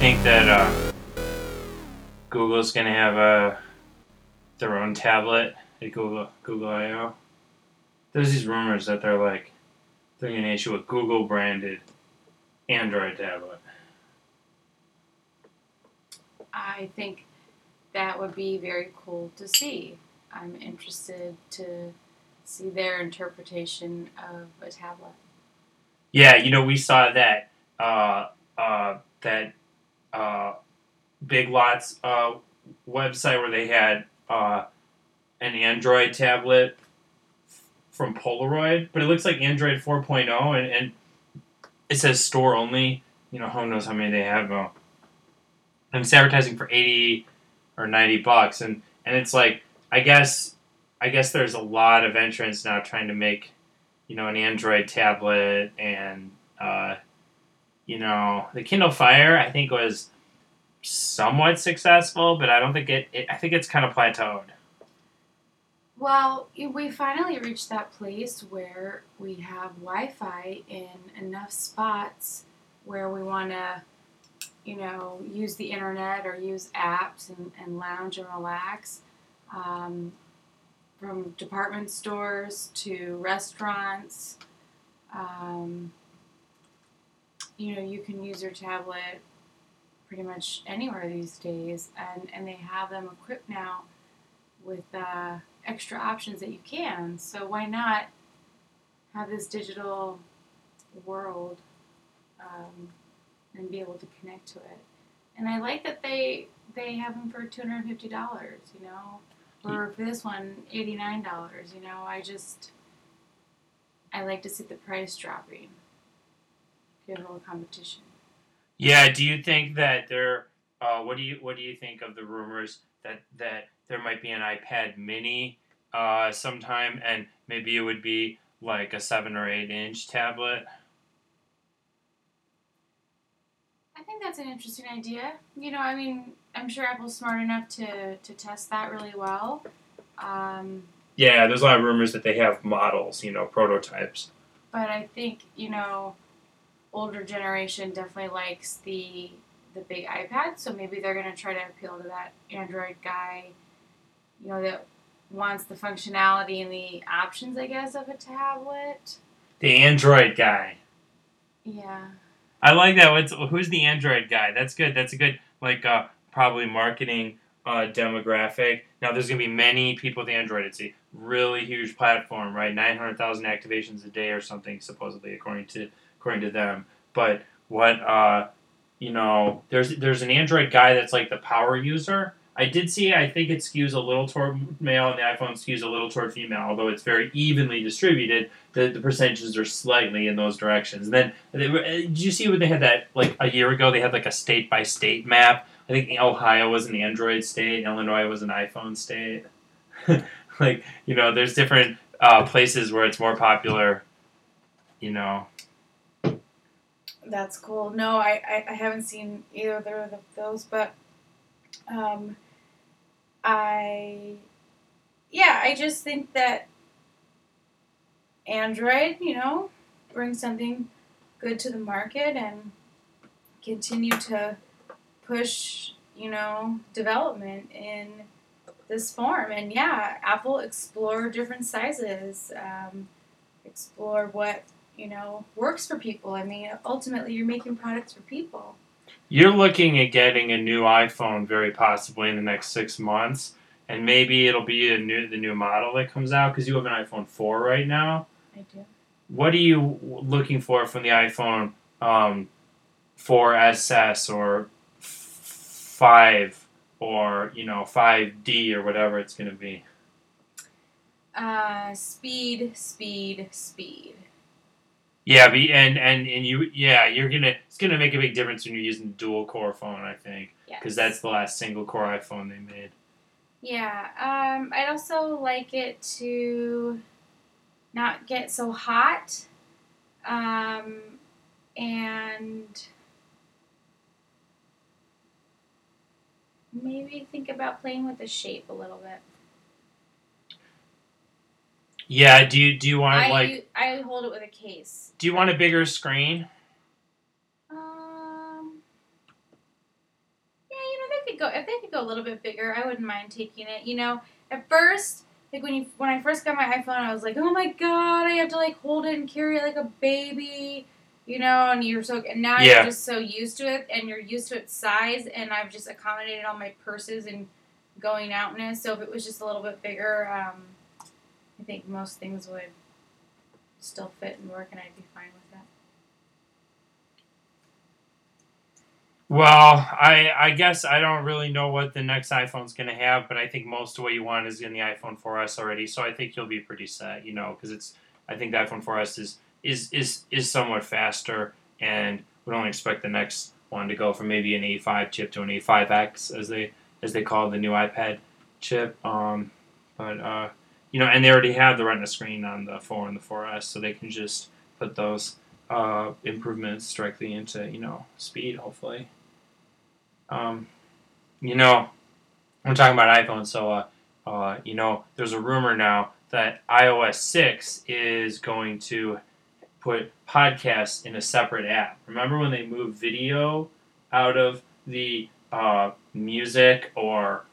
think that Google's gonna have their own tablet at Google I/O? There's these rumors that they're gonna issue a Google branded Android tablet. I think that would be very cool to see. I'm interested to see their interpretation of a tablet. Yeah, we saw that uh, Big Lots website where they had an Android tablet from Polaroid, but it looks like Android 4.0, and it says store only. Who knows how many they have though. And it's advertising for 80 or $90, and it's like I guess there's a lot of entrants now trying to make an Android tablet, and the Kindle Fire I think was somewhat successful, but I don't think I think it's kind of plateaued. Well, we finally reached that place where we have Wi-Fi in enough spots where we want to, use the internet or use apps and lounge and relax. From department stores to restaurants, you can use your tablet pretty much anywhere these days, and they have them equipped now with extra options that you can. So why not have this digital world and be able to connect to it? And I like that they have them for $250. Or for this one, $89. I like to see the price dropping. Give a little competition. Yeah. Do you think that there? What do you think of the rumors that there might be an iPad Mini sometime, and maybe it would be like a 7 or 8 inch tablet? I think that's an interesting idea. I'm sure Apple's smart enough to test that really well. Um, Yeah, there's a lot of rumors that they have models, prototypes. but I think, older generation definitely likes the big iPad, so maybe they're going to try to appeal to that Android guy, that wants the functionality and the options, I guess, of a tablet. The Android guy. Yeah. I like that. Who's the Android guy? That's good. That's a good probably marketing demographic. Now there's gonna be many people with Android. It's a really huge platform, right? 900,000 activations a day or something, supposedly according to them. But what there's an Android guy that's like the power user. I did see. I think it skews a little toward male, and the iPhone skews a little toward female. Although it's very evenly distributed, the percentages are slightly in those directions. And then, did you see when they had that like a year ago? They had like a state by state map. I think Ohio was an Android state, Illinois was an iPhone state. There's different places where it's more popular. You know. That's cool. No, I haven't seen either of those, but um, I I just think that Android, brings something good to the market and continue to push, development in this form. And yeah, Apple explore different sizes, explore what works for people. I mean, ultimately, you're making products for people. You're looking at getting a new iPhone very possibly in the next 6 months, and maybe it'll be the new model that comes out because you have an iPhone 4 right now. I do. What are you looking for from the iPhone 4SS or 5 or 5D or whatever it's going to be? Speed. Yeah, it's gonna make a big difference when you're using a dual core phone, I think, because that's the last single core iPhone they made. Yeah. I'd also like it to not get so hot, and maybe think about playing with the shape a little bit. Yeah. Do you want I hold it with a case. Do you want a bigger screen? if they could go a little bit bigger, I wouldn't mind taking it. You know, at first, like when I first got my iPhone, I was like, oh my god, I have to like hold it and carry it like a baby. You know, and now you're just so used to it, and you're used to its size, and I've just accommodated all my purses and going outness. So if it was just a little bit bigger, I think most things would still fit and work, and I'd be fine with that. Well, I guess I don't really know what the next iPhone's going to have, but I think most of what you want is in the iPhone 4S already, so I think you'll be pretty set, you know, because I think the iPhone 4S is somewhat faster, and would only expect the next one to go from maybe an A5 chip to an A5X, as they call the new iPad chip. But you know, and they already have the Retina screen on the 4 and the 4S, so they can just put those improvements directly into, you know, speed, hopefully. You know, I'm talking about iPhone, so you know, there's a rumor now that iOS 6 is going to put podcasts in a separate app. Remember when they moved video out of the music or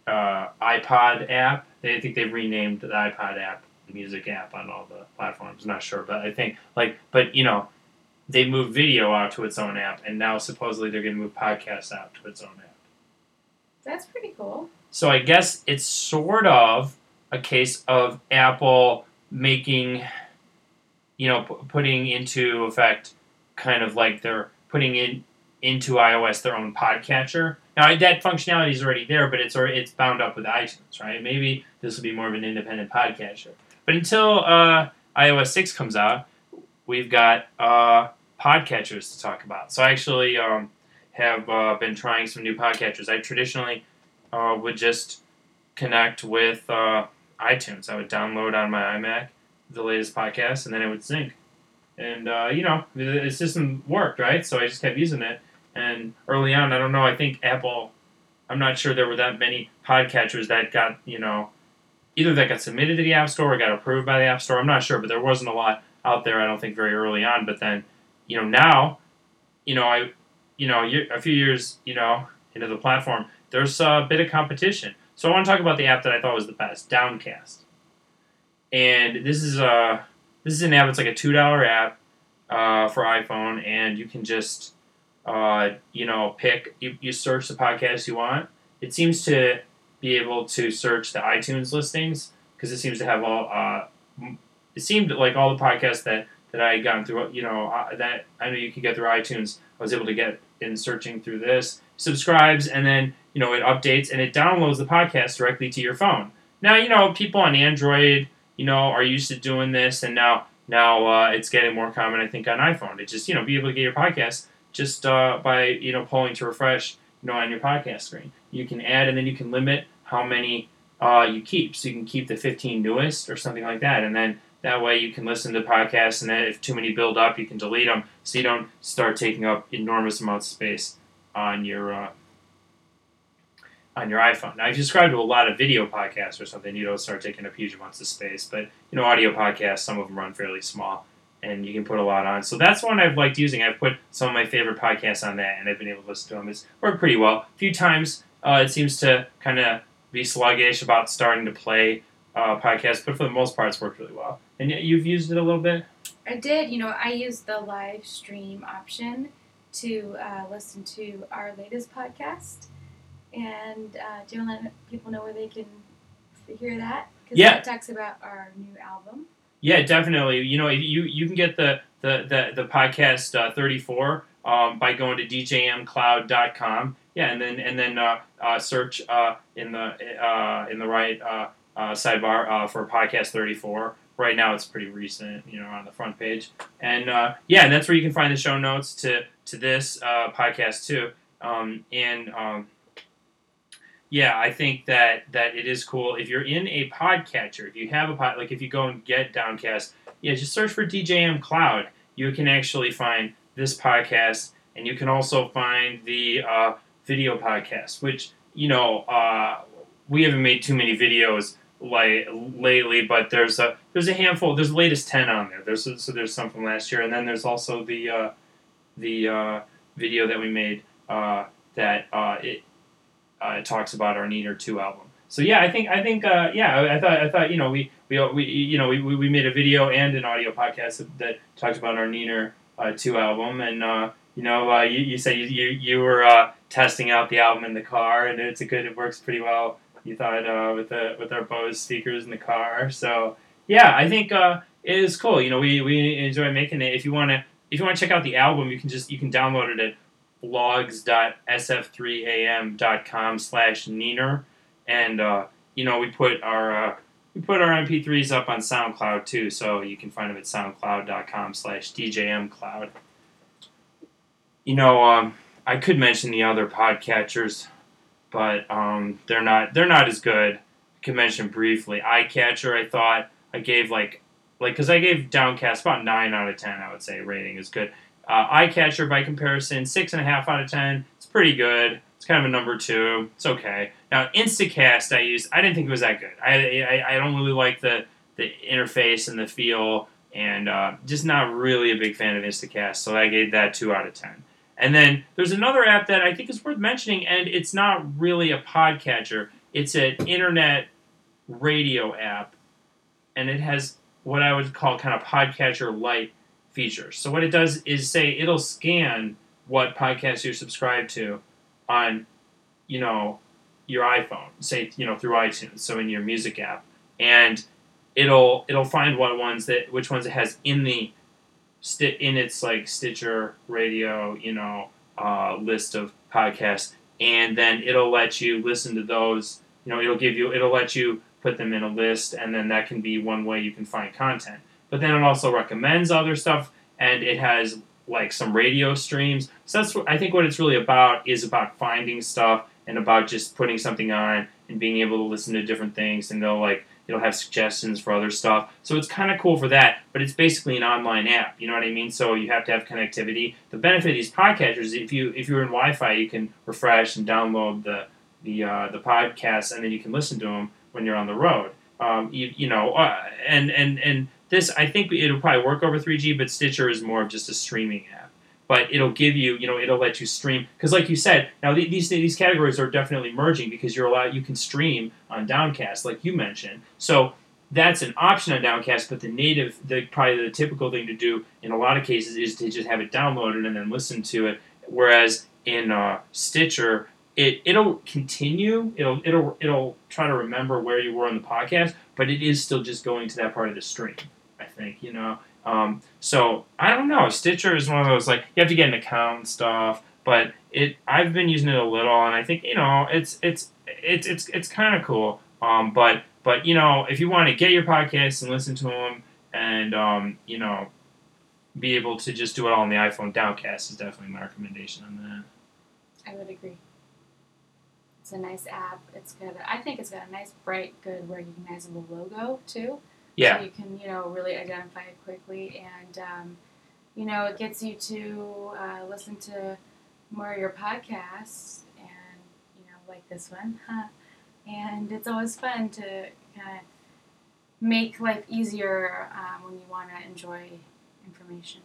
iPod app? I think they've renamed the iPod app the music app on all the platforms. I'm not sure, but I think but you know, they moved video out to its own app, and now supposedly they're going to move podcasts out to its own app. That's pretty cool. So I guess it's sort of a case of Apple making, you know, putting into effect kind of like they're putting into iOS their own podcatcher. Now that functionality is already there, but it's bound up with iTunes, right? Maybe this will be more of an independent podcatcher. But until iOS 6 comes out, we've got podcatchers to talk about. So I actually have been trying some new podcatchers. I traditionally would just connect with iTunes. I would download on my iMac the latest podcast, and then it would sync. And, you know, the system worked, right? So I just kept using it. And early on, I don't know, I think Apple, I'm not sure there were that many podcatchers that got, you know, either that got submitted to the App Store or got approved by the App Store. I'm not sure, but there wasn't a lot out there, I don't think, very early on. But then, you know, now, you know, a few years, you know, into the platform, there's a bit of competition. So I want to talk about the app that I thought was the best, Downcast. And this is an app. It's like a $2 app for iPhone, and you can just you know, pick. You search the podcast you want. It seems to be able to search the iTunes listings because it seems to have all. It seemed like all the podcasts that I had gotten through, you know, that I know you could get through iTunes, I was able to get in searching through this. Subscribes, and then, you know, it updates and it downloads the podcast directly to your phone. Now, you know, people on Android, you know, are used to doing this, and now it's getting more common, I think, on iPhone to just, you know, be able to get your podcast just by, you know, pulling to refresh, you know, on your podcast screen. You can add, and then you can limit how many you keep. So you can keep the 15 newest or something like that, and then that way you can listen to podcasts, and then if too many build up, you can delete them so you don't start taking up enormous amounts of space on your iPhone. Now, if you subscribe to a lot of video podcasts or something, you don't start taking up huge amounts of space. But, you know, audio podcasts, some of them run fairly small, and you can put a lot on. So that's one I've liked using. I've put some of my favorite podcasts on that, and I've been able to listen to them. It's worked pretty well. A few times it seems to kind of be sluggish about starting to play podcasts, but for the most part, it's worked really well. And you've used it a little bit? I did. You know, I used the live stream option to listen to our latest podcast. And do you want to let people know where they can hear that? Because it talks about our new album. Yeah, definitely. You know, you can get the podcast 34 by going to djmcloud.com. Yeah, and then search in the right sidebar for podcast 34. Right now, it's pretty recent, you know, on the front page. And and that's where you can find the show notes to this podcast too. Yeah, I think that it is cool. If you're in a podcatcher, if you have a if you go and get Downcast, just search for DJM Cloud. You can actually find this podcast, and you can also find the video podcast, which, you know, we haven't made too many videos lately, but there's a handful. There's the latest 10 on there. There's some from last year, and then there's also the video that we made it talks about our Neener 2 album. So yeah, I thought we made a video and an audio podcast that talked about our Neener 2 album, and you said you were testing out the album in the car, and it works pretty well. You thought with our Bose speakers in the car. So yeah, I think it is cool. We enjoy making it. If you want to check out the album, you can download it at blogs.sf3am.com/Neener, and we put our MP3s up on SoundCloud too, so you can find them at soundcloud.com/DJMcloud. I could mention the other podcatchers, but they're not as good. I could mention briefly iCatcher. I thought I gave because I gave Downcast about 9 out of 10. I would say rating is good. iCatcher, by comparison, 6.5 out of 10. It's pretty good. It's kind of a number 2. It's okay. Now, Instacast I didn't think it was that good. I don't really like the interface and the feel, and just not really a big fan of Instacast, so I gave that 2 out of 10. And then there's another app that I think is worth mentioning, and it's not really a podcatcher. It's an internet radio app, and it has what I would call kind of podcatcher light features. So what it does is it'll scan what podcast you're subscribed to on, your iPhone, through iTunes, so in your music app, and it'll find which ones it has in its Stitcher radio, list of podcasts, and then it'll let you listen to those. It'll let you put them in a list, and then that can be one way you can find content. But then it also recommends other stuff, and it has some radio streams. So that's I think what it's really about is about finding stuff and about just putting something on and being able to listen to different things, and it'll have suggestions for other stuff. So it's kind of cool for that, but it's basically an online app. You know what I mean? So you have to have connectivity. The benefit of these podcatchers is if you're in Wi-Fi, you can refresh and download the podcasts, and then you can listen to them when you're on the road. And this, I think it'll probably work over 3G, but Stitcher is more of just a streaming app. But it'll give you, it'll let you stream, because like you said, now these categories are definitely merging because you can stream on Downcast, like you mentioned. So that's an option on Downcast, but probably the typical thing to do in a lot of cases is to just have it downloaded and then listen to it. Whereas in Stitcher, it'll continue. It'll try to remember where you were on the podcast, but it is still just going to that part of the stream, I think, so I don't know. Stitcher is one of those, you have to get an account and stuff, but I've been using it a little, and I think, it's kind of cool. But if you want to get your podcasts and listen to them and, be able to just do it all on the iPhone, Downcast is definitely my recommendation on that. I would agree. It's a nice app. I think it's got a nice, bright, good, recognizable logo, too. Yeah. So you can, really identify it quickly, and, it gets you to listen to more of your podcasts, and, like this one. And it's always fun to kind of make life easier when you want to enjoy information.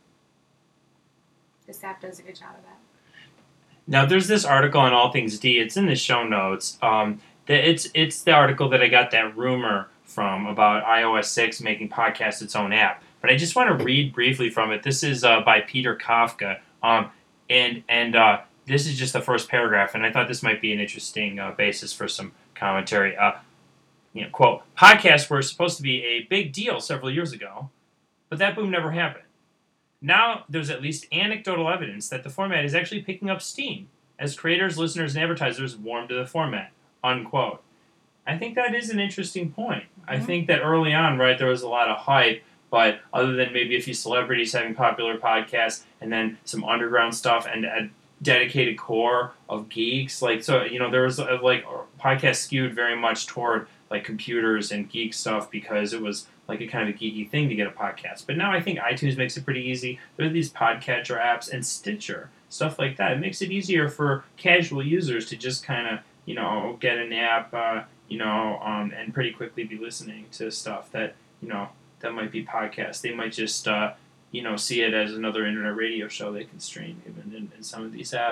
This app does a good job of that. Now, there's this article on All Things D. It's in the show notes. It's the article that I got that rumor from about iOS 6 making podcast its own app. But I just want to read briefly from it. This is by Peter Kafka, and this is just the first paragraph, and I thought this might be an interesting basis for some commentary. Quote, podcasts were supposed to be a big deal several years ago, but that boom never happened. Now there's at least anecdotal evidence that the format is actually picking up steam as creators, listeners, and advertisers warm to the format, unquote. I think that is an interesting point. Mm-hmm. I think that early on, right, there was a lot of hype, but other than maybe a few celebrities having popular podcasts and then some underground stuff and a dedicated core of geeks, there was podcasts skewed very much toward computers and geek stuff because it was a kind of a geeky thing to get a podcast. But now I think iTunes makes it pretty easy. There are these podcatcher apps and Stitcher, stuff like that. It makes it easier for casual users to just kind of, get an app, and pretty quickly be listening to stuff that, that might be podcasts. They might just, see it as another internet radio show they can stream even in some of these apps.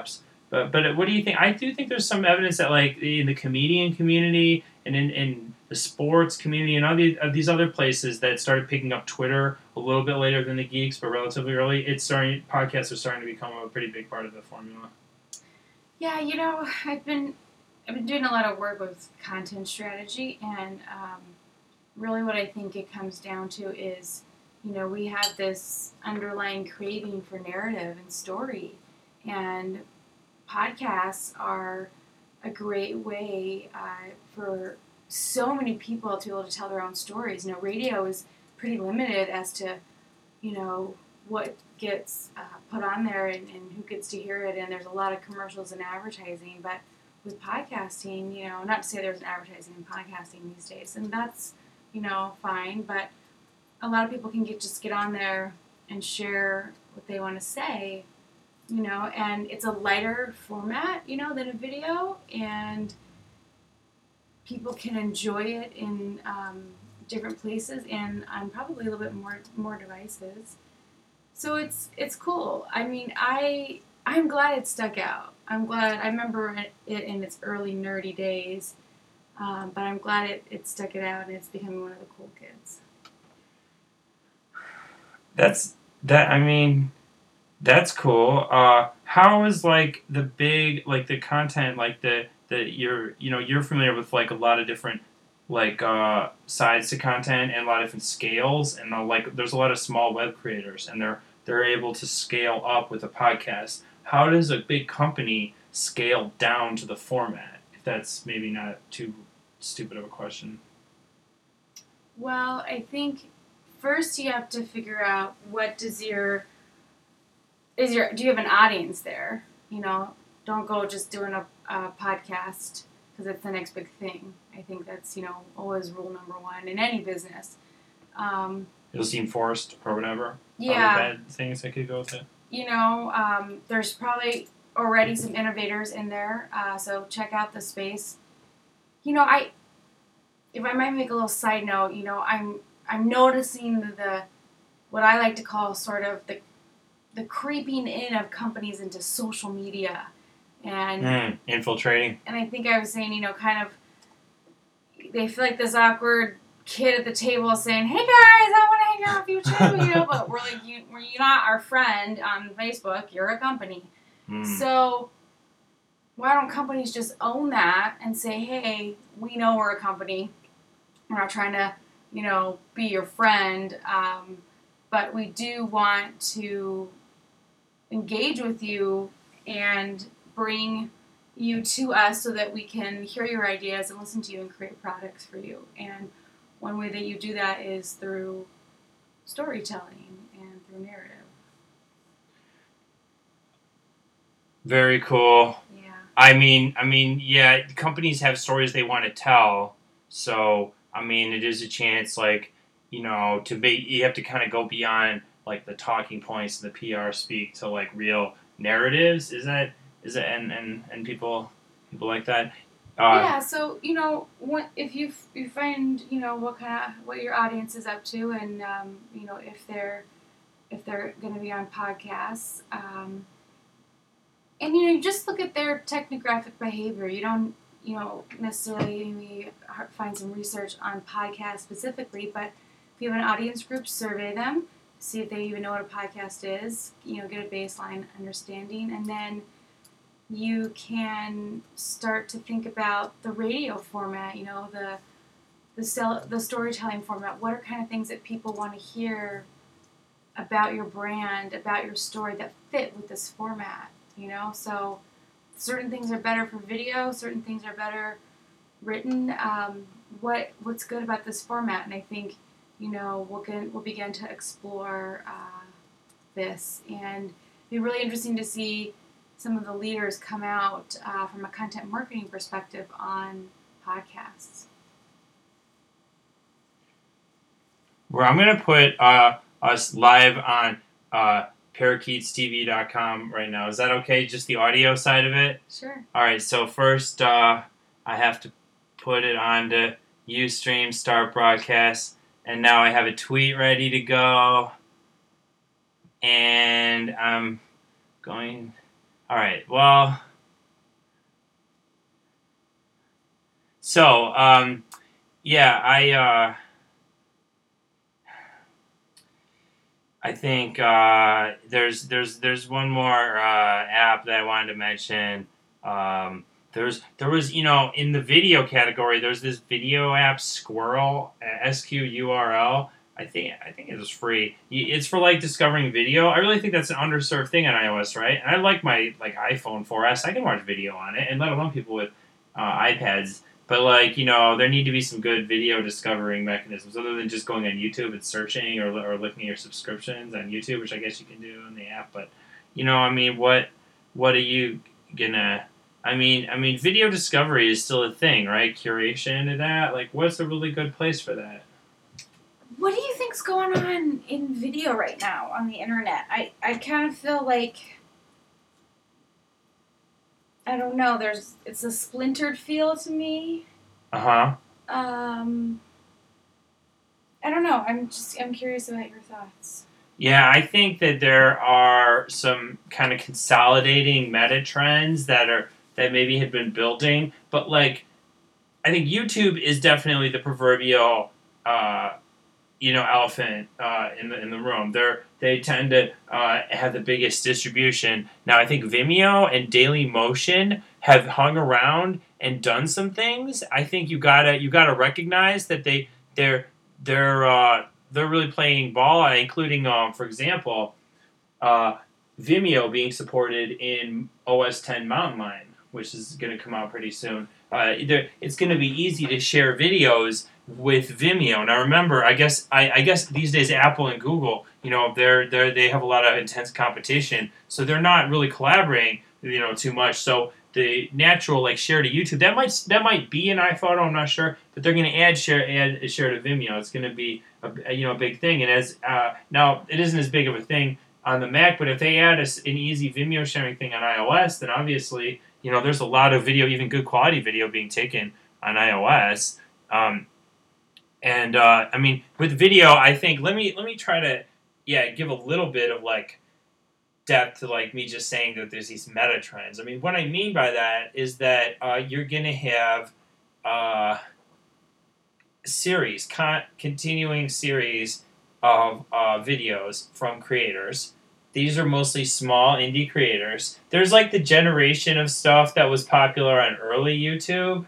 But what do you think? I do think there's some evidence that like in the comedian community and in the sports community and all these other places that started picking up Twitter a little bit later than the geeks, but relatively early, podcasts are starting to become a pretty big part of the formula. Yeah, I've been doing a lot of work with content strategy, and really what I think it comes down to is, we have this underlying craving for narrative and story, and podcasts are a great way for so many people to be able to tell their own stories. Radio is pretty limited as to, what gets put on there and who gets to hear it, and there's a lot of commercials and advertising. But with podcasting, not to say there's an advertising in podcasting these days, and that's, fine, but a lot of people can just get on there and share what they want to say, and it's a lighter format, than a video, and people can enjoy it in different places and on probably a little bit more devices. So it's cool. I mean, I'm glad it stuck out. I'm glad. I remember it in its early nerdy days, but I'm glad it stuck it out and it's becoming one of the cool kids. That's cool. How is like the big the content you're familiar with like a lot of different sides to content and a lot of different scales and there's a lot of small web creators and they're able to scale up with a podcast. How does a big company scale down to the format? If that's maybe not too stupid of a question. Well, I think first you have to figure out do you have an audience there? Don't go just doing a podcast because it's the next big thing. I think that's, always rule number one in any business. You'll seem forced or whatever. Yeah. Other bad things that could go with it. There's probably already some innovators in there, so check out the space. If I might make a little side note, I'm noticing what I like to call sort of the creeping in of companies into social media and infiltrating. And I think I was saying, kind of they feel like this awkward kid at the table saying, "Hey guys, I want to hang out with you too," but we're like, you're not our friend on Facebook. You're a company. So why don't companies just own that and say, "Hey, we know we're a company. We're not trying to, be your friend, but we do want to engage with you and bring you to us so that we can hear your ideas and listen to you and create products for you." And one way that you do that is through storytelling and through narrative. Very cool. Yeah. I mean, yeah, companies have stories they want to tell, so it is a chance, you have to kind of go beyond the talking points and the PR speak to real narratives. Is it and people like that? Yeah. So if you find what your audience is up to, and if they're going to be on podcasts, and you just look at their technographic behavior. You don't necessarily find some research on podcasts specifically, but if you have an audience group, survey them, see if they even know what a podcast is, get a baseline understanding, and then you can start to think about the radio format, the storytelling format. What are kind of things that people want to hear about your brand, about your story that fit with this format, So certain things are better for video, certain things are better written. What's good about this format? And I think, we'll begin to explore this. And it'd be really interesting to see some of the leaders come out from a content marketing perspective on podcasts. Well, I'm going to put us live on parakeetstv.com right now. Is that okay? Just the audio side of it? Sure. All right, so first I have to put it on to Ustream, start broadcast, and now I have a tweet ready to go. And I'm going... All right, well, So, yeah, I think there's one more app that I wanted to mention. There was in the video category there's this video app Squirrel, SQURL. I think it was free. It's for like discovering video. I really think that's an underserved thing on iOS, right? And I like my iPhone 4S. I can watch video on it, and let alone people with iPads. But there need to be some good video discovering mechanisms other than just going on YouTube and searching or looking at your subscriptions on YouTube, which I guess you can do in the app. But what are you gonna? Video discovery is still a thing, right? Curation and that. Like, what's a really good place for that? What do you think's going on in video right now on the internet? I kind of feel like, I don't know, it's a splintered feel to me. Uh-huh. I don't know. I'm curious about your thoughts. Yeah, I think that there are some kind of consolidating meta trends that maybe had been building, but I think YouTube is definitely the proverbial elephant in the room. They tend to have the biggest distribution. Now, I think Vimeo and Dailymotion have hung around and done some things. I think you gotta recognize that they're really playing ball, including for example, Vimeo being supported in OS 10 Mountain Lion, which is going to come out pretty soon. It's going to be easy to share videos with Vimeo. Now, remember, I guess these days Apple and Google, they have a lot of intense competition, so they're not really collaborating, too much. So the natural share to YouTube that might be an iPhoto, I'm not sure, but they're going to add share to Vimeo. It's going to be a big thing, and as now it isn't as big of a thing on the Mac, but if they add an easy Vimeo sharing thing on iOS, then obviously there's a lot of video, even good quality video, being taken on iOS. With video, I think let me try to give a little bit of depth to me just saying that there's these meta trends. I mean, what I mean by that is that you're gonna have continuing series of videos from creators. These are mostly small indie creators. There's the generation of stuff that was popular on early YouTube.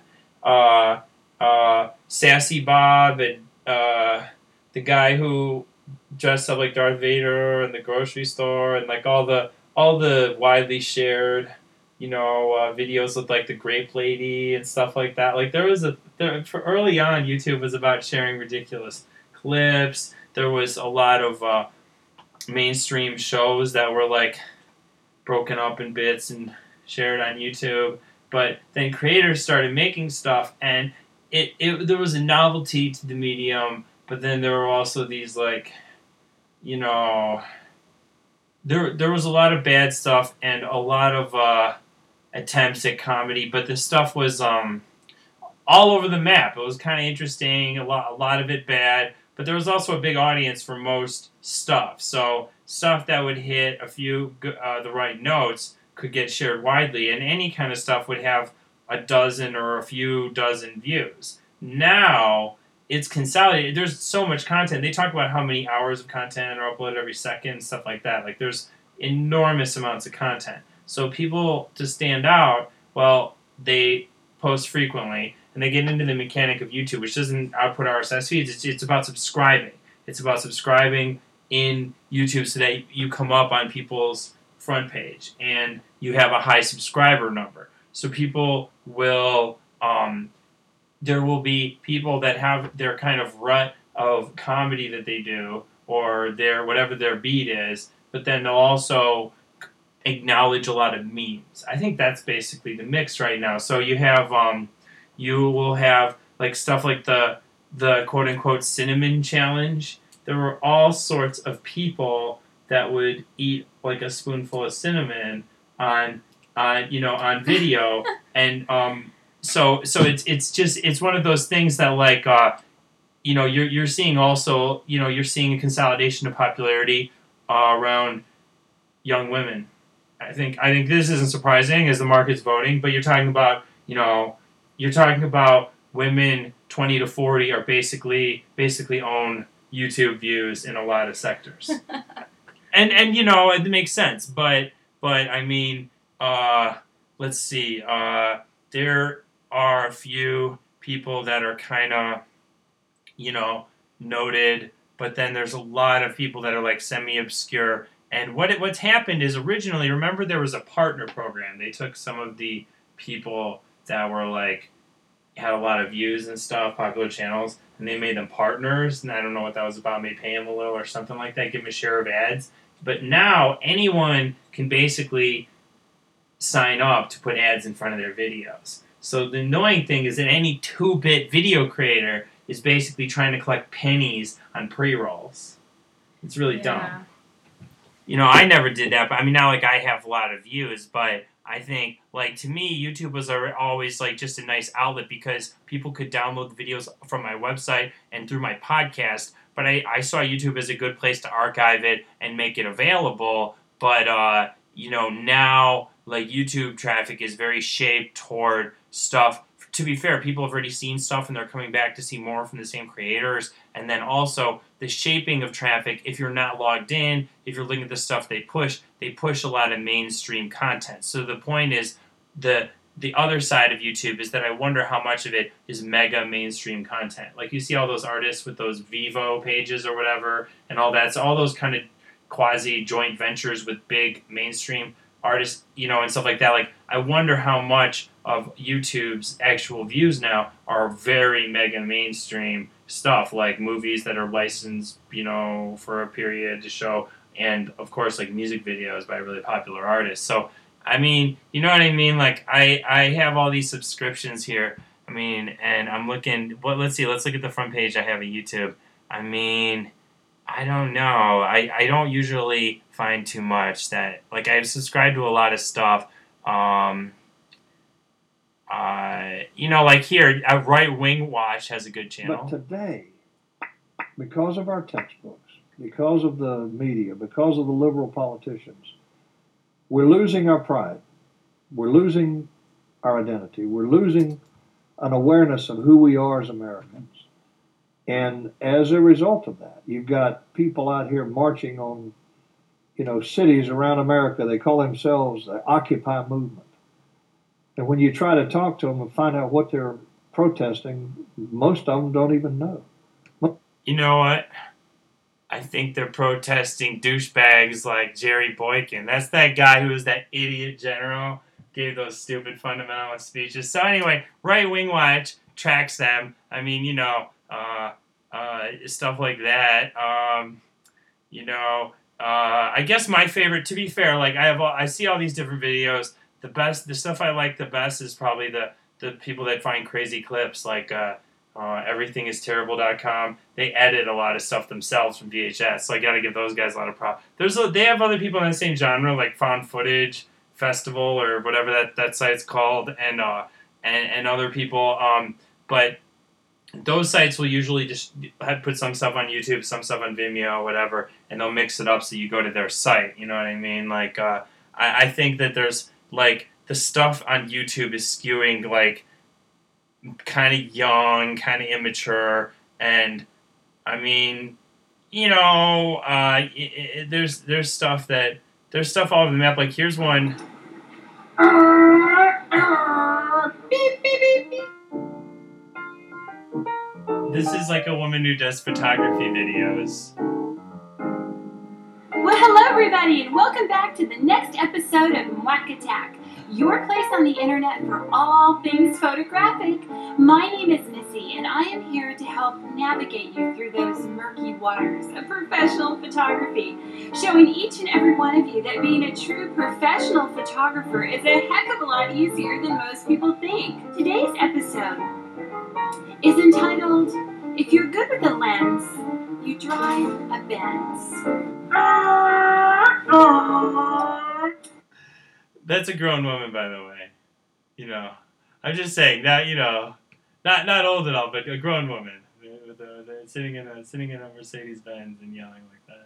Sassy Bob and the guy who dressed up like Darth Vader in the grocery store, and all the widely shared videos with the Grape Lady and stuff like that. For early on, YouTube was about sharing ridiculous clips. There was a lot of mainstream shows that were broken up in bits and shared on YouTube. But then creators started making stuff, and there was a novelty to the medium. But then there were also these there was a lot of bad stuff and a lot of attempts at comedy. But the stuff was all over the map. It was kind of interesting. A lot of it bad. But there was also a big audience for most stuff. So stuff that would hit a few the right notes could get shared widely, and any kind of stuff would have a dozen or a few dozen views. Now it's consolidated. There's so much content. They talk about how many hours of content are uploaded every second, stuff like that. There's enormous amounts of content. So people, to stand out, well, they post frequently, and they get into the mechanic of YouTube, which doesn't output RSS feeds. It's about subscribing. It's about subscribing in YouTube so that you come up on people's front page, and you have a high subscriber number. So people will, there will be people that have their kind of rut of comedy that they do, or whatever their beat is, but then they'll also acknowledge a lot of memes. I think that's basically the mix right now. So you will have stuff like the quote unquote cinnamon challenge. There were all sorts of people that would eat a spoonful of cinnamon on video, and so it's one of those things that you're seeing also, you're seeing a consolidation of popularity around young women. I think this isn't surprising as the market's voting, but you're talking about women 20 to 40 are basically own YouTube views in a lot of sectors. and you know, it makes sense, but I mean, let's see, there are a few people that are kind of, you know, noted, but then there's a lot of people that are like semi-obscure. And what's happened is originally, remember, there was a partner program. They took some of the people that were like had a lot of views and stuff, popular channels, and they made them partners. And I don't know what that was about. Maybe pay them a little or something like that, give them a share of ads. But now anyone can basically sign up to put ads in front of their videos. So the annoying thing is that any 2-bit video creator is basically trying to collect pennies on pre-rolls. It's really dumb. You know, I never did that, but I mean, now like I have a lot of views, but I think, like, to me, YouTube was always like just a nice outlet because people could download the videos from my website and through my podcast. But I saw YouTube as a good place to archive it and make it available. But you know, now like YouTube traffic is very shaped toward stuff. To be fair, people have already seen stuff and they're coming back to see more from the same creators. And then also the shaping of traffic, if you're not logged in, if you're looking at the stuff they push a lot of mainstream content. So the point is, the other side of YouTube is that I wonder how much of it is mega mainstream content. Like you see all those artists with those Vivo pages or whatever and all that. So all those kind of quasi joint ventures with big mainstream artists, you know, and stuff like that. Like, I wonder how much of YouTube's actual views now are very mega mainstream stuff, like movies that are licensed, you know, for a period to show, and of course, like music videos by really popular artists. So, I mean, you know what I mean? Like, I have all these subscriptions here. I mean, and I'm looking. Well, let's see. Let's look at the front page. I have a YouTube. I mean, I don't know. I don't usually find too much that, like, I've subscribed to a lot of stuff. You know, like here, Right Wing Watch has a good channel. But today, because of our textbooks, because of the media, because of the liberal politicians, we're losing our pride. We're losing our identity. We're losing an awareness of who we are as Americans. And as a result of that, you've got people out here marching on, you know, cities around America. They call themselves the Occupy movement. And when you try to talk to them and find out what they're protesting, most of them don't even know. You know what? I think they're protesting douchebags like Jerry Boykin. That's that guy who was that idiot general, gave those stupid fundamentalist speeches. So anyway, Right Wing Watch tracks them. I mean, you know, stuff like that. You know, I guess my favorite, to be fair, like I see all these different videos. The stuff I like the best is probably the people that find crazy clips, like everythingisterrible.com. They edit a lot of stuff themselves from VHS, so I got to give those guys a lot of props. They have other people in the same genre, like Found Footage Festival or whatever that site's called, and other people. But those sites will usually just put some stuff on YouTube, some stuff on Vimeo, whatever, and they'll mix it up so you go to their site. You know what I mean? Like, I think that there's, like, the stuff on YouTube is skewing, like, kind of young, kind of immature, and, I mean, you know, there's stuff all over the map. Like, here's one. This is like a woman who does photography videos. Well, hello everybody, and welcome back to the next episode of Mwack Attack, your place on the internet for all things photographic. My name is Missy, and I am here to help navigate you through those murky waters of professional photography, showing each and every one of you that being a true professional photographer is a heck of a lot easier than most people think. Today's episode is entitled, If You're Good with a Lens, You Drive a Benz. That's a grown woman, by the way. You know, I'm just saying that, you know, not old at all, but a grown woman sitting in a Mercedes Benz and yelling like that.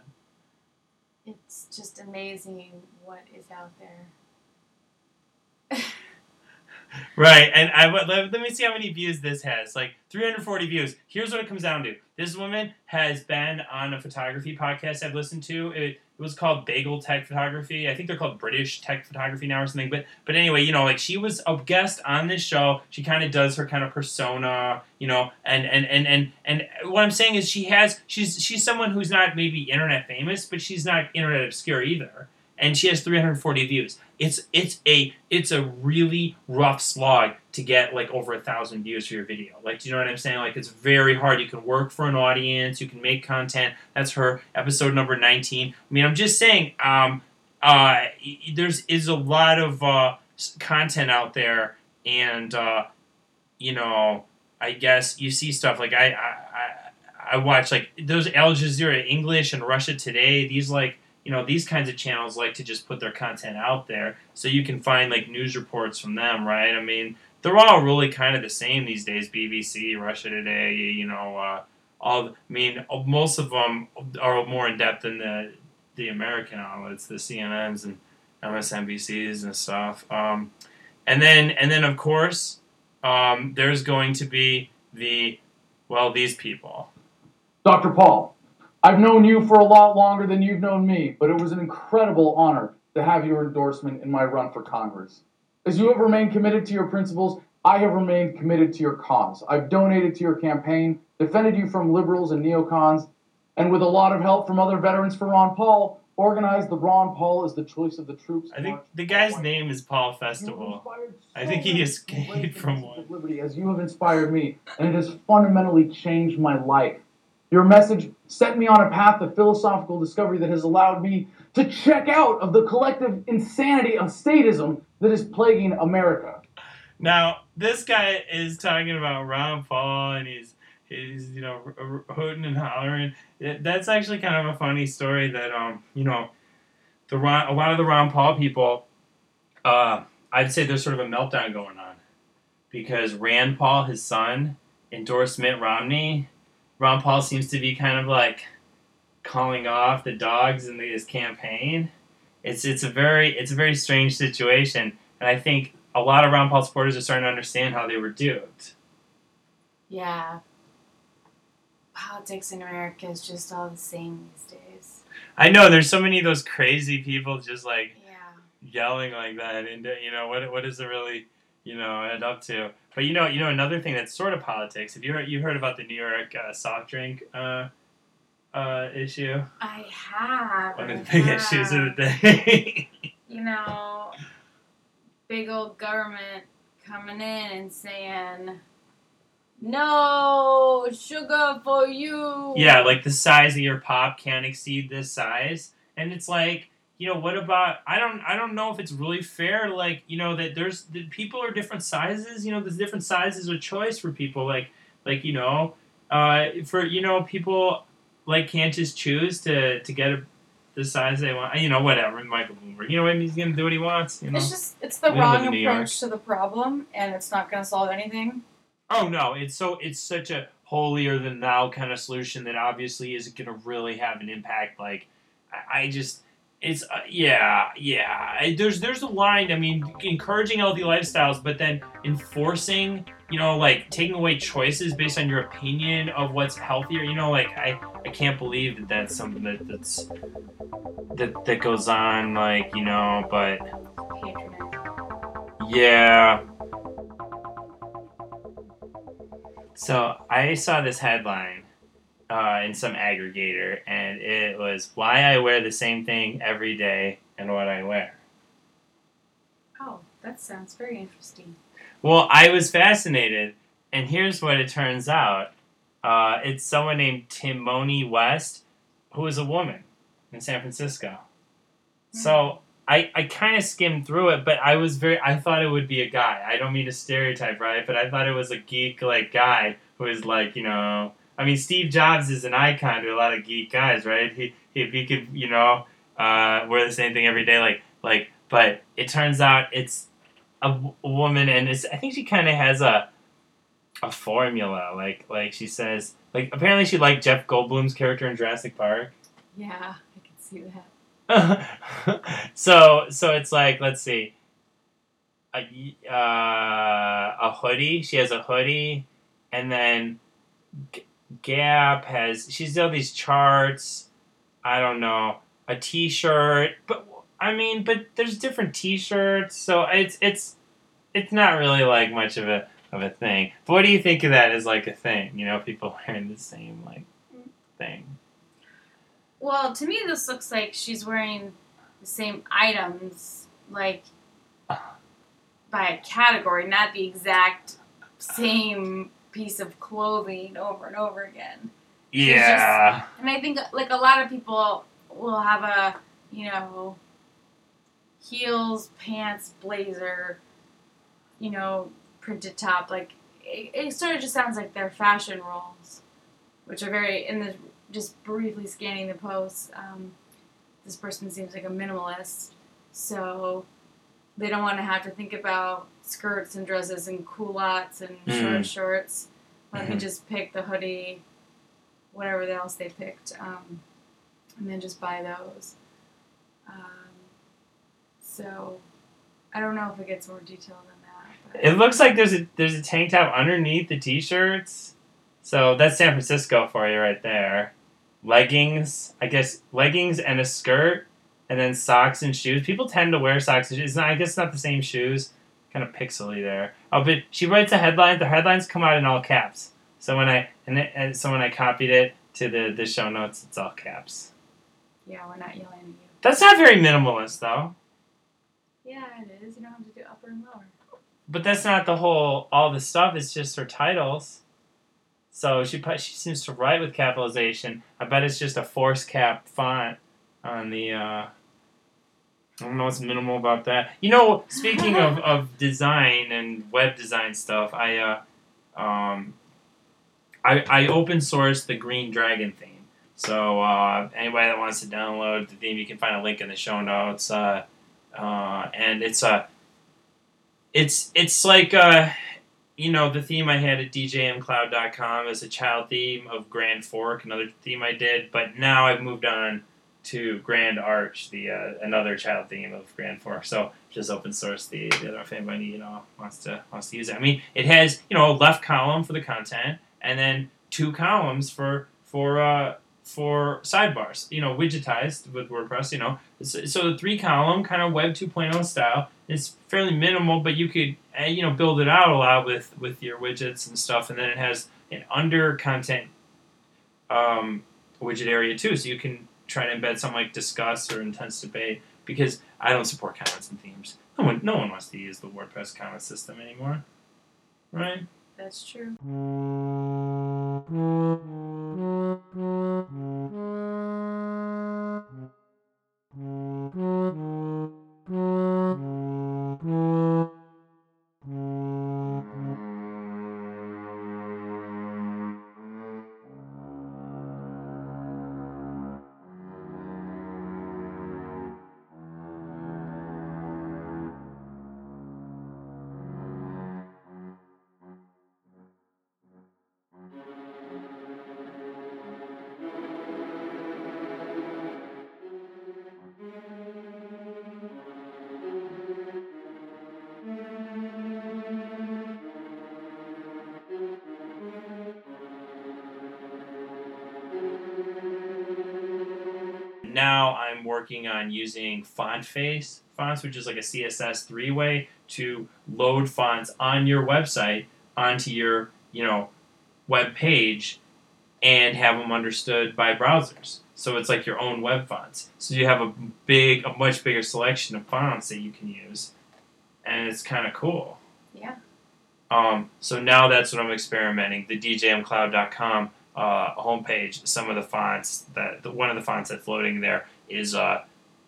It's just amazing what is out there. Right, and let me see how many views this has. Like 340 views. Here's what it comes down to. This woman has been on a photography podcast I've listened to. It was called Bagel Tech Photography. I think they're called British Tech Photography now or something. But anyway, like she was a guest on this show. She kind of does her kind of persona, and what I'm saying is she's someone who's not maybe internet famous, but she's not internet obscure either. And she has 340 views. It's a really rough slog to get like over 1,000 views for your video. Like, do you know what I'm saying? Like, it's very hard. You can work for an audience. You can make content. That's her episode number 19. I mean, I'm just saying. There's a lot of content out there, and I guess you see stuff like I watch like those Al Jazeera English and Russia Today. These like. These kinds of channels like to just put their content out there so you can find like news reports from them, right? I mean, they're all really kind of the same these days. BBC, Russia Today, most of them are more in depth than the American outlets, the CNNs and MSNBCs and stuff. And then of course, there's going to be these people. Dr. Paul. I've known you for a lot longer than you've known me, but it was an incredible honor to have your endorsement in my run for Congress. As you have remained committed to your principles, I have remained committed to your cause. I've donated to your campaign, defended you from liberals and neocons, and with a lot of help from other veterans for Ron Paul, organized the Ron Paul is the Choice of the Troops. I think the guy's name is Paul Festival. I think he escaped from one. Liberty, as you have inspired me, and it has fundamentally changed my life. Your message set me on a path of philosophical discovery that has allowed me to check out of the collective insanity of statism that is plaguing America. Now, this guy is talking about Ron Paul, and he's hooting and hollering. That's actually kind of a funny story that a lot of the Ron Paul people, I'd say there's sort of a meltdown going on because Rand Paul, his son, endorsed Mitt Romney. Ron Paul seems to be kind of like calling off the dogs in his campaign. It's a very strange situation, and I think a lot of Ron Paul supporters are starting to understand how they were duped. Yeah. Politics in America is just all the same these days. I know, there's so many of those crazy people just like yelling like that, and what does it really add up to? But another thing that's sort of politics. Have you heard about the New York soft drink issue? I have. One of the big issues of the day. Big old government coming in and saying, no sugar for you. Yeah, like the size of your pop can't exceed this size, and it's like. What about, I don't know if it's really fair, like, that people are different sizes, there's different sizes of choice for people, people, like, can't just choose to get the size they want, whatever, Michael Bloomberg, he's going to do what he wants, It's the wrong approach to the problem, and it's not going to solve anything. Oh, no, it's such a holier-than-thou kind of solution that obviously isn't going to really have an impact, like, It's There's a line. I mean, encouraging healthy lifestyles, but then enforcing, taking away choices based on your opinion of what's healthier. I can't believe that's something that goes on. But yeah. So I saw this headline. In some aggregator, and it was why I wear the same thing every day and what I wear. Oh, that sounds very interesting. Well, I was fascinated, and here's what it turns out. It's someone named Timoni West, who is a woman in San Francisco. Mm-hmm. So I kind of skimmed through it, but I thought it would be a guy. I don't mean to stereotype, right? But I thought it was a geek guy who is I mean, Steve Jobs is an icon to a lot of geek guys, right? If he could, wear the same thing every day, but it turns out it's a woman, and I think she kind of has a formula, like she says, apparently she liked Jeff Goldblum's character in Jurassic Park. Yeah, I can see that. So it's let's see. a hoodie. She has a hoodie, and then Gap has. She's all these charts. I don't know, a T-shirt, but there's different T-shirts, so it's not really like much of a thing. But what do you think of that as like a thing? People wearing the same like thing. Well, to me, this looks like she's wearing the same items, like by a category, not the exact same piece of clothing over and over again. Yeah. And I think like a lot of people will have a, heels, pants, blazer, printed top. Like it sort of just sounds like they're fashion roles, which are very just briefly scanning the posts. This person seems like a minimalist, so they don't want to have to think about skirts and dresses and culottes and short shorts. Let me just pick the hoodie, whatever else they picked, and then just buy those. So I don't know if it gets more detailed than that. But. It looks like there's a tank top underneath the t-shirts. So that's San Francisco for you right there. Leggings, I guess leggings and a skirt, and then socks and shoes. People tend to wear socks and shoes. I guess it's not the same shoes. Kind of pixely there. Oh, but she writes a headline. The headlines come out in all caps. So when I copied it to the show notes, it's all caps. Yeah, we're not yelling at you. That's not very minimalist, though. Yeah, it is. You don't have to do upper and lower. But that's not all the stuff. It's just her titles. So she seems to write with capitalization. I bet it's just a force cap font on the. I don't know what's minimal about that. Speaking of design and web design stuff, I open sourced the Green Dragon theme. So anybody that wants to download the theme, you can find a link in the show notes. And it's like the theme I had at DJMcloud.com is a child theme of Grand Fork, another theme I did. But now I've moved on to Grand Arch, the another child theme of Grand Fork. So just open source the other if anybody wants to use it. I mean, it has a left column for the content and then 2 columns for sidebars. Widgetized with WordPress. So the 3-column kind of Web 2.0 style. It's fairly minimal, but you could build it out a lot with your widgets and stuff. And then it has an under content widget area too, so you can try to embed something like discuss or intense debate, because I don't support comments and themes. No one wants to use the WordPress comment system anymore, right? That's true. Now I'm working on using FontFace fonts, which is like a CSS 3-way to load fonts on your website onto your web page and have them understood by browsers. So it's like your own web fonts. So you have a much bigger selection of fonts that you can use, and it's kind of cool. Yeah. So now that's what I'm experimenting. The DJMcloud.com homepage. Some of the fonts one of the fonts that's loading there is a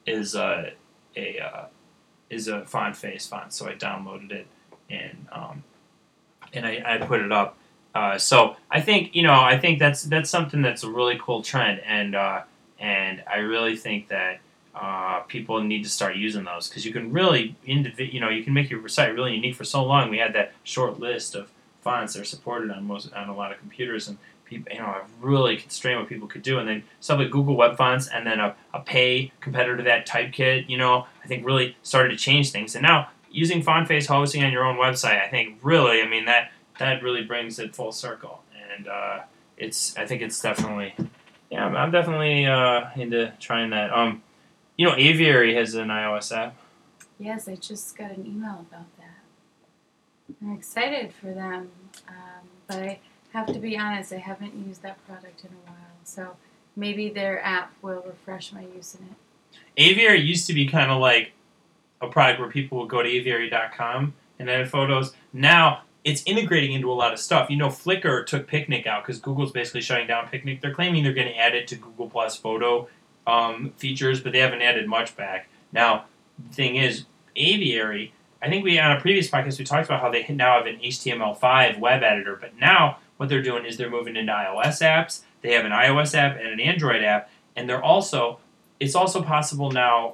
FontFace font. So I downloaded it and I put it up. So I think that's something that's a really cool trend, and I really think that people need to start using those, because you can really you can make your site really unique. For so long we had that short list of fonts that are supported on a lot of computers, and people have really constrained what people could do. And then stuff like Google Web Fonts, and then a pay competitor to that, Typekit, I think really started to change things. And now using font-based hosting on your own website, I think really, I mean that really brings it full circle, and I think it's definitely, yeah, I'm definitely into trying that. Aviary has an iOS app. Yes, I just got an email about that. I'm excited for them, but I have to be honest, I haven't used that product in a while, so maybe their app will refresh my use in it. Aviary used to be kind of like a product where people would go to aviary.com and edit photos. Now it's integrating into a lot of stuff. Flickr took Picnic out because Google's basically shutting down Picnic. They're claiming they're going to add it to Google Plus photo features, but they haven't added much back. Now, the thing is, Aviary, I think on a previous podcast we talked about how they now have an HTML5 web editor, but now what they're doing is they're moving into iOS apps. They have an iOS app and an Android app, and it's also possible now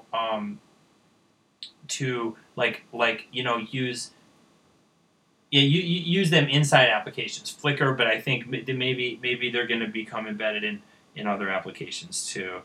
to use them inside applications. Flickr, but I think maybe they're going to become embedded in other applications too.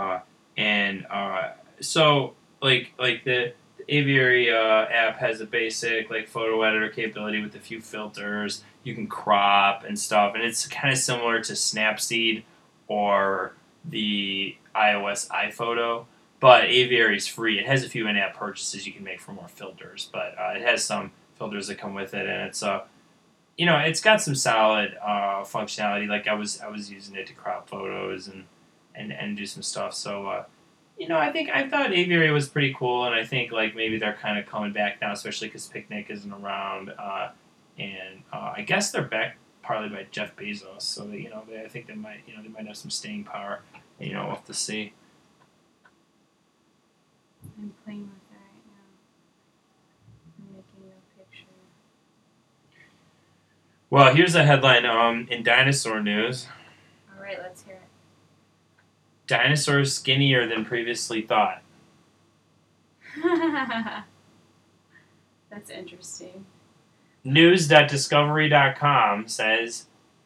So the Aviary app has a basic photo editor capability with a few filters. You can crop and stuff, and it's kind of similar to Snapseed or the iOS iPhoto. But Aviary is free. It has a few in-app purchases you can make for more filters, but it has some filters that come with it, and it's got some solid functionality. Like I was using it to crop photos and do some stuff. So I thought Aviary was pretty cool, and I think maybe they're kind of coming back now, especially because Picnic isn't around, and I guess they're backed partly by Jeff Bezos. So I think they might have some staying power. We'll have to see. I'm playing with it right now. I'm making a picture. Well, here's a headline in dinosaur news. All right, let's hear it. Dinosaurs skinnier than previously thought. That's interesting. News.discovery.com says,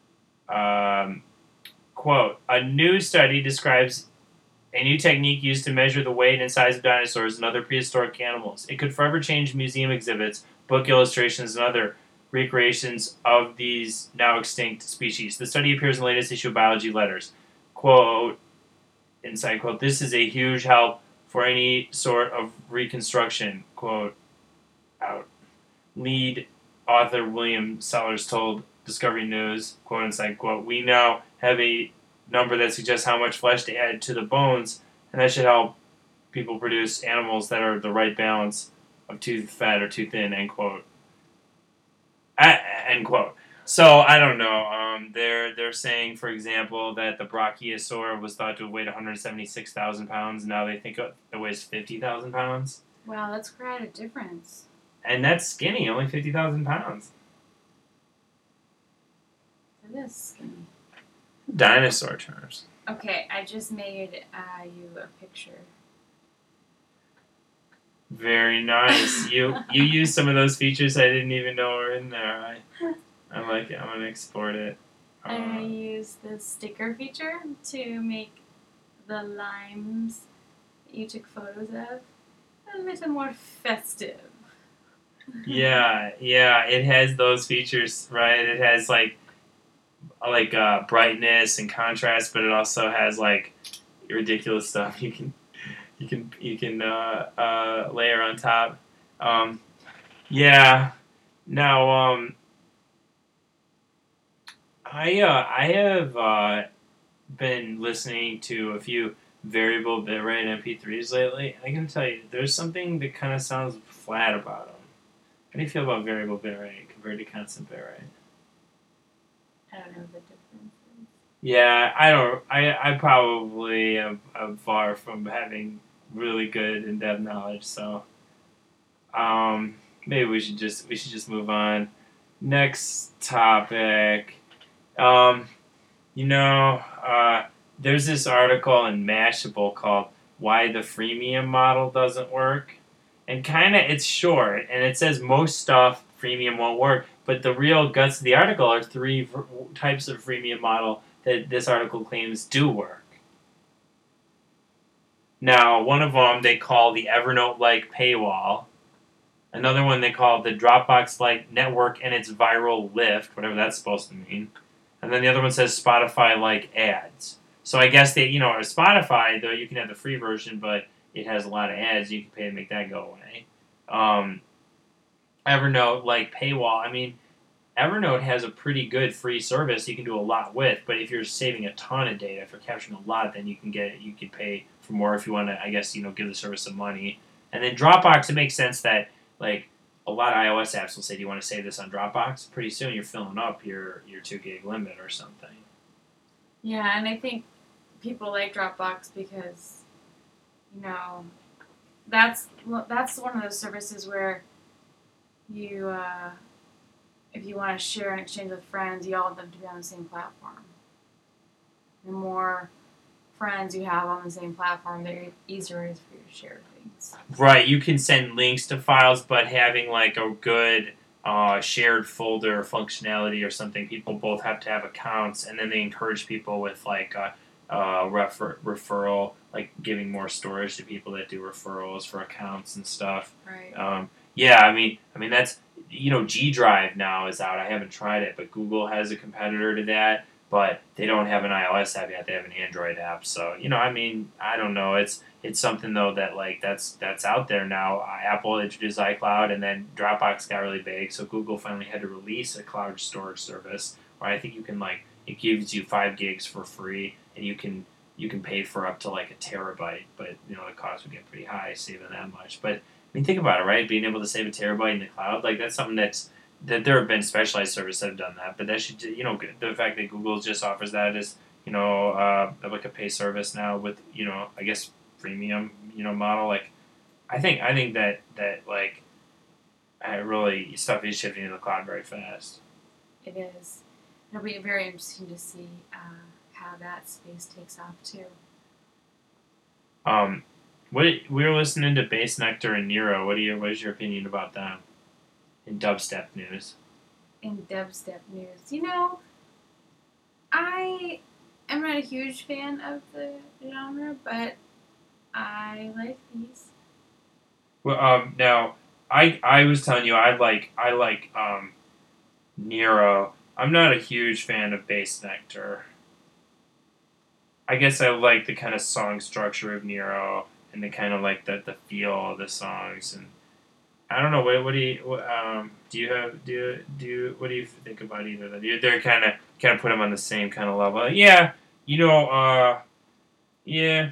quote, a new study describes a new technique used to measure the weight and size of dinosaurs and other prehistoric animals. It could forever change museum exhibits, book illustrations, and other recreations of these now extinct species. The study appears in the latest issue of Biology Letters. Quote, inside quote, this is a huge help for any sort of reconstruction, quote, out. Lead author William Sellers told Discovery News, quote, inside quote, we now have a number that suggests how much flesh to add to the bones, and that should help people produce animals that are the right balance of too fat or too thin, end quote. End quote. So, I don't know. They're saying, for example, that the Brachiosaur was thought to have weighed 176,000 pounds. Now they think it weighs 50,000 pounds. Wow, that's quite a difference. And that's skinny, only 50,000 pounds. It is skinny. Dinosaur terms. Okay, I just made you a picture. Very nice. You used some of those features I didn't even know were in there. I like it. I'm gonna export it. I used the sticker feature to make the limes that you took photos of a little more festive. Yeah, it has those features, right? It has like brightness and contrast, but it also has ridiculous stuff you can layer on top. Yeah. Now, I have been listening to a few variable bitrate MP3s lately. I can tell you, there's something that kind of sounds flat about them. How do you feel about variable bitrate compared to constant bitrate? I don't know the differences. Yeah, I don't. I probably am far from having really good in-depth knowledge. So, maybe we should just move on. Next topic. There's this article in Mashable called "Why the Freemium Model Doesn't Work," and it's short, and it says most stuff freemium won't work. But the real guts of the article are three types of freemium model that this article claims do work. Now, one of them they call the Evernote-like paywall. Another one they call the Dropbox-like network and its viral lift, whatever that's supposed to mean. And then the other one says Spotify-like ads. So I guess they, Spotify, though you can have the free version, but it has a lot of ads. You can pay to make that go away. Evernote, like paywall. I mean, Evernote has a pretty good free service you can do a lot with, but if you're saving a ton of data, if you're capturing a lot, then you can pay for more if you want to, I guess, give the service some money. And then Dropbox, it makes sense that like a lot of iOS apps will say, do you want to save this on Dropbox? Pretty soon you're filling up your 2 gig limit or something. Yeah, and I think people like Dropbox because, that's one of those services where you, if you want to share and exchange with friends, you all want them to be on the same platform. The more friends you have on the same platform, the easier it is for you to share things. Right, you can send links to files, but having like a good shared folder functionality or something, people both have to have accounts, and then they encourage people with like referral, like giving more storage to people that do referrals for accounts and stuff. Right. Yeah, I mean that's G Drive now is out. I haven't tried it, but Google has a competitor to that. But they don't have an iOS app yet. They have an Android app. So I don't know. It's something though that like that's out there now. Apple introduced iCloud, and then Dropbox got really big. So Google finally had to release a cloud storage service where I think you can it gives you 5 gigs for free, and you can pay for up to like a terabyte. But the cost would get pretty high saving that much. But I mean, think about it, right? Being able to save a terabyte in the cloud, like that's something that there have been specialized services that have done that, but that should, the fact that Google just offers that as, like a pay service now with, I guess freemium, model. Like, I think that like, really stuff is shifting to the cloud very fast. It is. It'll be very interesting to see how that space takes off too. We were listening to Bass Nectar and Nero. What is your opinion about them? In dubstep news. I am not a huge fan of the genre, but I like these. Well, now I was telling you I like Nero. I'm not a huge fan of Bass Nectar. I guess I like the kind of song structure of Nero and the kind of like the feel of the songs, and I don't know. What do you what do you think about either of them? They're kind of put them on the same kind of level. Yeah, yeah.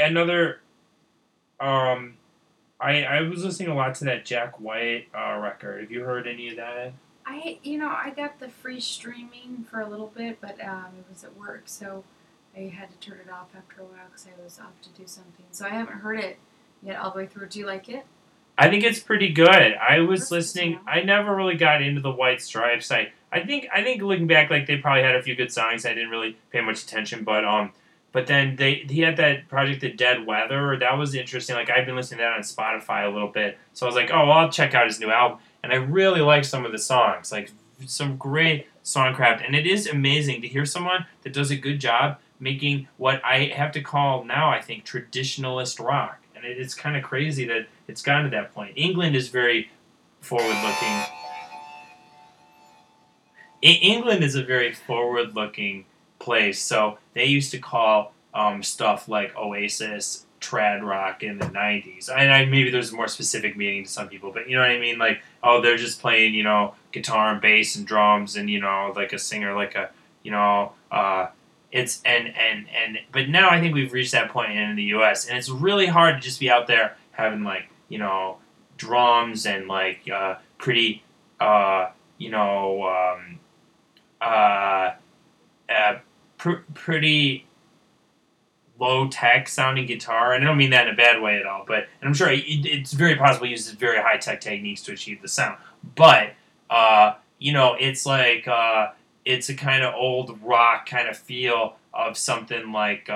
I was listening a lot to that Jack White record. Have you heard any of that? I got the free streaming for a little bit, but it was at work, so I had to turn it off after a while because I was off to do something. So I haven't heard it yet all the way through. Do you like it? I think it's pretty good. I was listening. I never really got into the White Stripes. I think looking back, like they probably had a few good songs. I didn't really pay much attention, but then he had that project, The Dead Weather. That was interesting. Like I've been listening to that on Spotify a little bit, so I was like, oh, well, I'll check out his new album. And I really like some of the songs, like some great songcraft. And it is amazing to hear someone that does a good job making what I have to call now, I think, traditionalist rock. And it's kind of crazy that it's gotten to that point. England is very forward-looking. England is a very forward-looking place. So they used to call stuff like Oasis trad rock in the 90s. And maybe there's a more specific meaning to some people, but you know what I mean? Like, oh, they're just playing, guitar and bass and drums and, like a singer, like a, it's but now I think we've reached that point in the U.S. and it's really hard to just be out there having like drums and like pretty pretty low tech sounding guitar, and I don't mean that in a bad way at all. But and I'm sure it's very possible he uses very high tech techniques to achieve the sound. But it's like it's a kind of old rock kind of feel of something like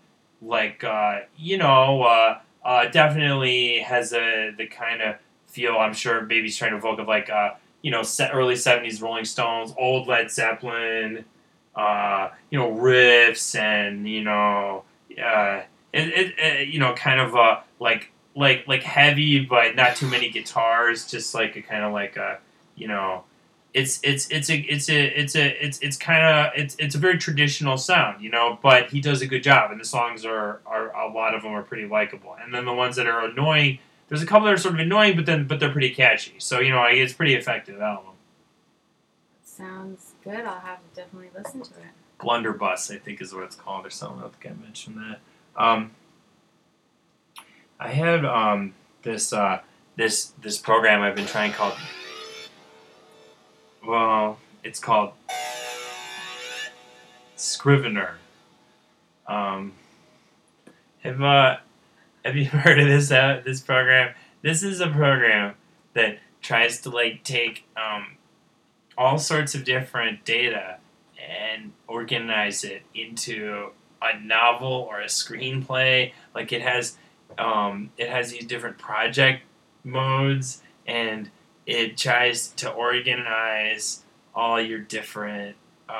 definitely has the kind of feel. I'm sure maybe he's trying to evoke of like early 70s Rolling Stones, old Led Zeppelin, riffs and kind of like like heavy, but not too many guitars. Just like a kind of like a, you know, it's a very traditional sound, you know. But he does a good job, and the songs are a lot of them are pretty likable. And then the ones that are annoying, there's a couple that are sort of annoying, but they're pretty catchy. So you know, it's a pretty effective album. Sounds good. I'll have to definitely listen to it. Blunderbuss, I think, is what it's called, or something. I think I mentioned that. I had this program I've been trying called. Well, it's called Scrivener. Have you heard of this program? This is a program that tries to like take all sorts of different data and organize it into a novel or a screenplay. Like it has these different project modes, and it tries to organize all your different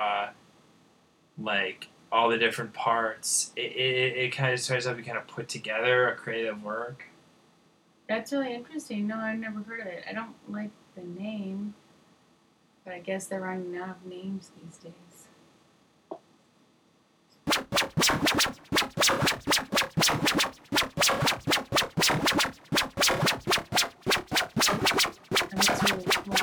like all the different parts. It kind of tries to help you kind of put together a creative work. That's really interesting. No, I've never heard of it. I don't like the name, but I guess they're running out of names these days. That's really cool.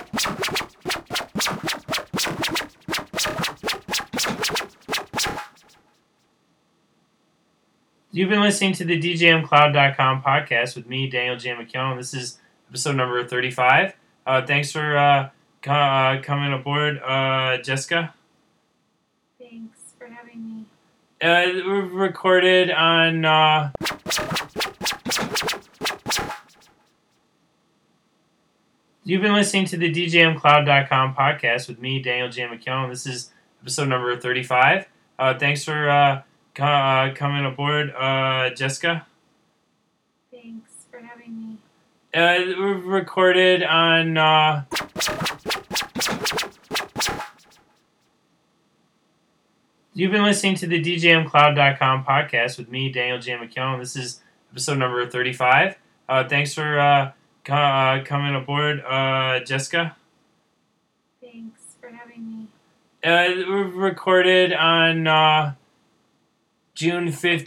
You've been listening to the DJMCloud.com podcast with me, Daniel J. McKellen. This is episode number 35. Thanks for coming aboard, Jessica. Thanks for having me. We've recorded on... You've been listening to the DJMCloud.com podcast with me, Daniel J. McKellen. This is episode number 35. Thanks for coming aboard, Jessica. Thanks for having me. We've recorded on... You've been listening to the DJMCloud.com podcast with me, Daniel J. McKellen. This is episode number 35. Thanks for coming aboard, Jessica. Thanks for having me. We've recorded on June 15th.